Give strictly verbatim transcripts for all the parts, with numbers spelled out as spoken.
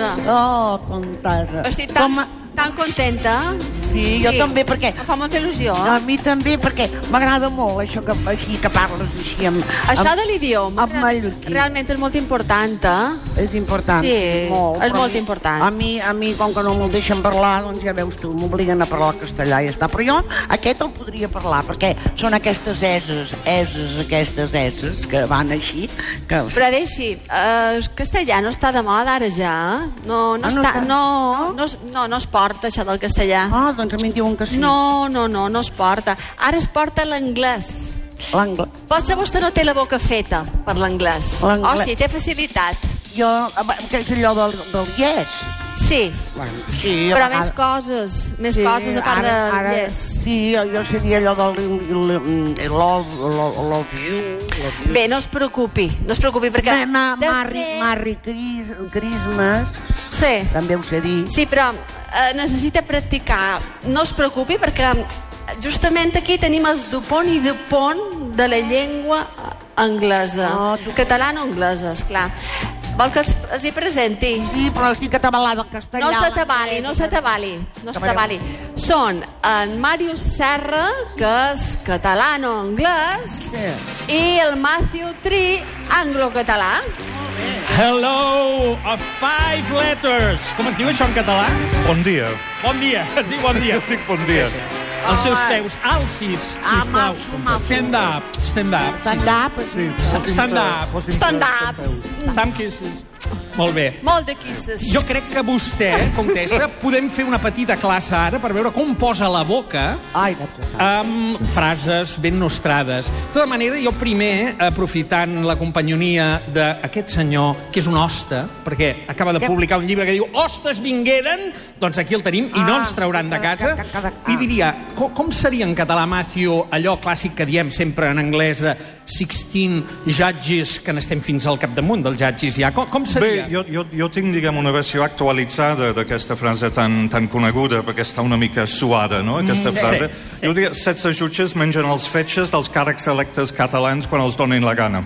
contenta. Oh, contesa. Estic tan, tan contenta. Sí, jo també, perquè... Em fa molta il·lusió. A mi també, perquè m'agrada molt això que, així, que parles així amb... Això de l'idioma amb mallorquí. realment és molt important, eh? És important, sí, molt. és Però molt a mi, important. A mi, a mi, com que no me'l deixen parlar, doncs ja veus tu, m'obliguen a parlar castellà i ja està. Però jo aquest el podria parlar, perquè són aquestes eses, eses, aquestes eses que van així. Que... Però deixi, eh, el castellà no està de moda ara ja? No, no, Ah, no està, està? no, no, es- no, no es porta això del castellà. Ah, doncs a mi em diuen que sí. No, no, no, no es porta. Ara es porta l'anglès. L'anglès. Potser vostè no té la boca feta per l'anglès. L'anglès. Oh, sí, té facilitat. Jo, que és allò del, del yes. Sí, Bueno, sí, a però vegades- més coses, més Sí, coses a part ara- del ara- yes. Sí, jo, jo seria allò del love, love, love you. Love you. Bé, no es preocupi, no es preocupi, perquè... Ma, ma, de Marri, fet- Marri Cris, Christmas, Sí, també ho sé dir. sí, però eh, necessita practicar. No es preocupi, perquè justament aquí tenim els dupont i dupont de la llengua anglesa. Oh, tu- Catalano-anglesa, esclar. Vol que els, els hi presenti? Sí, però estic atabalada al castellà. No s'atabali, no s'atabali, no s'atabali. Són en Màrius Serra, que és catalano-anglès, Sí. i el Matthew Tree, anglo-català. Hello of five letters. Com es diu això en català? Bon dia. Bon dia, es diu bon dia. Dic bon dia. Els seus peus, alcis, Ah, sisplau. maco, maco. Stand up, stand up. Stand up, sí. Stand up. Stand up. Some kisses. Molt bé. Molt de kisses. Jo crec que vostè, comtessa, podem fer una petita classe ara per veure com posa la boca Ai, vaig a saber. amb frases ben nostrades. De tota manera, jo primer, aprofitant la companyonia d'aquest senyor, que és un hoste, perquè acaba de publicar un llibre que diu Hostes vingueren, doncs aquí el tenim i no ens trauran de casa. Li diria, com, com seria en català, Matthew, allò clàssic que diem sempre en anglès de sixteen judges, que n'estem fins al capdamunt dels judges ja. Com, com seria? Bé, jo, jo, jo tinc, diguem, una versió actualitzada d'aquesta frase tan, tan coneguda, perquè està una mica suada, no?, aquesta frase. sí, sí. Jo diria, setze jutges mengen els fetges dels càrrecs electes catalans quan els donin la gana.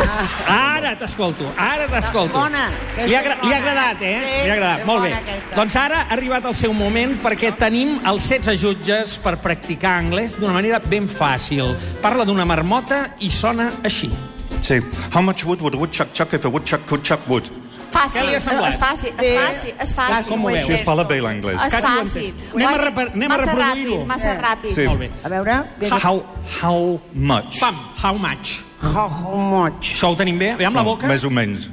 Ara t'escolto, ara t'escolto. Bona, aquesta Li ha, agra és li ha bona. agradat, eh? Sí, li ha agradat, és molt bé. bona aquesta. Doncs ara ha arribat el seu moment perquè tenim els setze jutges per practicar anglès d'una manera ben fàcil. Parla d'una marmota i sona així. Sí. How much wood would a woodchuck chuck if a woodchuck could chuck wood? Fàcil, Què li ha semblat? és fàcil, és fàcil, és fàcil. Com ho veu? Si es parla bé l'anglès. És Quasi ho he fàcil. entès. Anem a repa- anem a Massa reproduir-ho. ràpid, massa ràpid. Sí. Molt bé. A veure... bé, How, how much? Pam, how much? How, how much? Això ho tenim bé? Veiem la boca? Més o menys.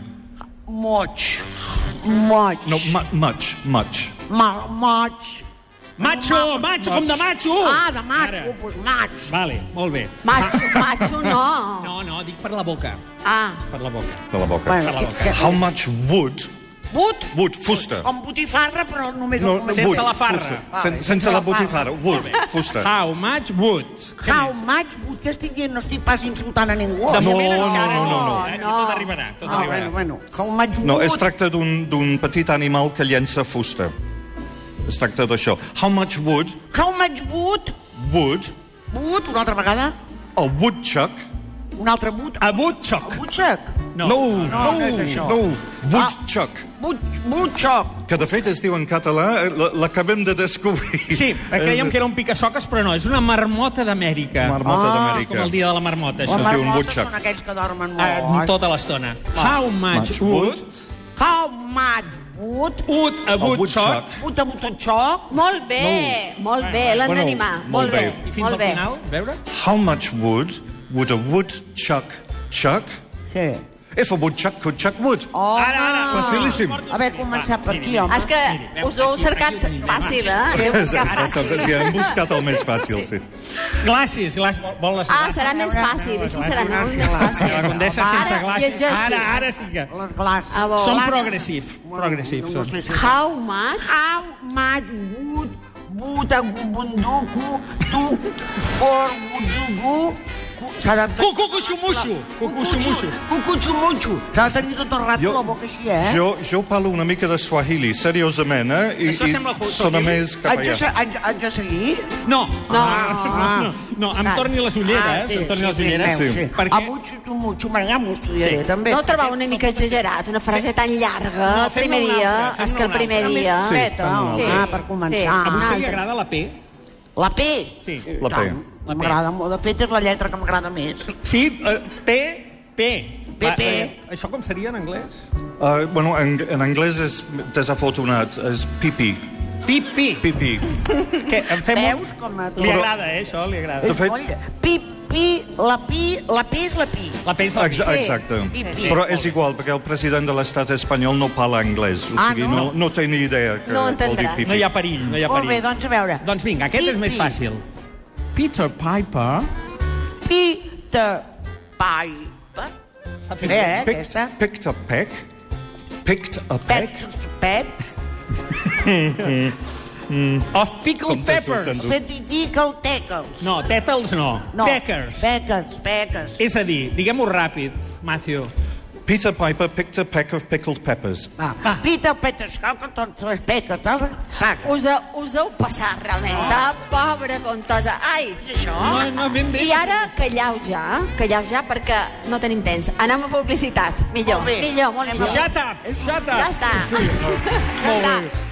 Much. Much. No, mu much, much. Ma, much. Macho, macho, com de macho! Ah, de macho, Ara. doncs macho. Vale, molt bé. Macho, macho, no. No, no, dic per la boca. Ah, Per la boca. De la boca. Bueno, Per la que- boca. que- How much wood? Wood? Wood, fusta. Com botifarra, però només No, el no, començament. Sense wood, la farra. fusta. Vale, Sen sense la botifarra. Wood, fusta. How much wood? Què How més? much wood? Què estic dient? No estic pas insultant a ningú. De No, moment no, encara no, no, no. Eh? Tot arribarà, tot Ah, arribarà. bueno, bueno. How much wood? No, es tracta d'un d'un petit animal que llença fusta. Es tracta d'això. How much wood, How much wood? wood, Wood, una altra vegada. a woodchuck... Un altre wood. A woodchuck. Woodchuck. No. No, no, no, no és això. no, woodchuck. Wood, woodchuck. Que de fet es diu en català, eh, l- l'acabem de descobrir. Sí, creiem que era un picasoques, però no, és una marmota d'Amèrica. Marmota És d'Amèrica. com el dia de la marmota, Això això. es diu un marmotes woodchuck. són aquells que dormen Ah, molt. tota l'estona. How much Much wood? wood? How much wood? Wood a woodchuck. woodchuck. Wood a woodchuck? molt bé, molt bé, l'hem Bueno, d'animar. molt Molt bé, bé. I fins molt al bé. final, veure? How much wood would a woodchuck chuck Sí. if a woodchuck could chuck wood? Oh, Ara, ara. Facilíssim. haver començat per aquí, home. És que us ho heu cercat fàcil, eh? Heu buscat fàcil. Sí, hem buscat el més fàcil, sí. Glasses, glas... vol les Ah, glasses? serà més fàcil, així serà molt més La fàcil. condessa sense Ara glasses. llegeixo. Ara, ara sí que... Les glasses. A veure. Som progressive. Progressive, No som. sé si... How much? How much wood would a bunduku took for would S'ha de... Cucucuxumuxu. Cucuxumuxu. Cucuxumuxu. S'ha de tenir tot el rato la boca així, eh? Jo, jo parlo una mica de Swahili, seriosament, eh? I, Això sembla i sona més cap Haig de, allà. haig, haig de seguir? No, No. no, no, em torni les ulleres, em torni les ulleres. Sí, Sí. sí. Perquè- A mucho, tu mucho, m'agrada, m'ho estudiaré, Sí. també. No ho trobava una mica exagerat, una frase tan llarga No, el fem-ne primer una dia. altra, És que el fem-ne primer una dia... Sí, Peta, fem-ne home, una. per Sí. començar. A vostè li altra. agrada la P? La P? Sí. La P. Tant. La P. M'agrada molt. De fet, és la lletra que m'agrada més. Sí, uh, P, P. P, Va, P. eh, això com seria en anglès? Uh, bueno, en, en anglès és desafortunat, és pipi. Pipi. Pipi. Què, en fem un... Veus com a... Li agrada, eh, això, li agrada. De fet- Pi, pi, la pi, la P és la pi. La P és la Ex P. exacte. Sí, sí. Però és igual, perquè el president de l'estat espanyol no parla anglès. O Ah, sigui, no? no, no té ni idea que No vol dir entendrà. pipi. No hi ha perill, no hi ha Molt bé, perill. doncs a veure. Doncs vinga, aquest és més Pipi. fàcil. Peter Piper... Peter Piper. S'ha fet Bé, eh, Picked, aquesta. picked a peck. Picked a Pet, peck. pet. Of pickled Com te peppers. sento? Petidical tecals. No, tètals no. No. Peckers. Peckers, peckers. És a dir, diguem-ho ràpid, Matthew. Peter Piper picked a peck of pickled peppers. Va. Peter Peterscal, que tots les peques, tal. Saca. Us, us heu passat realment, ah. Pobra contosa. Ai, És això? No, no, ben bé. I ara callau ja, callau ja, perquè no tenim temps. Anem a publicitat. Millor, Molt bé. millor, molt millor. Shut up, shut up. Ja està. Molt bé.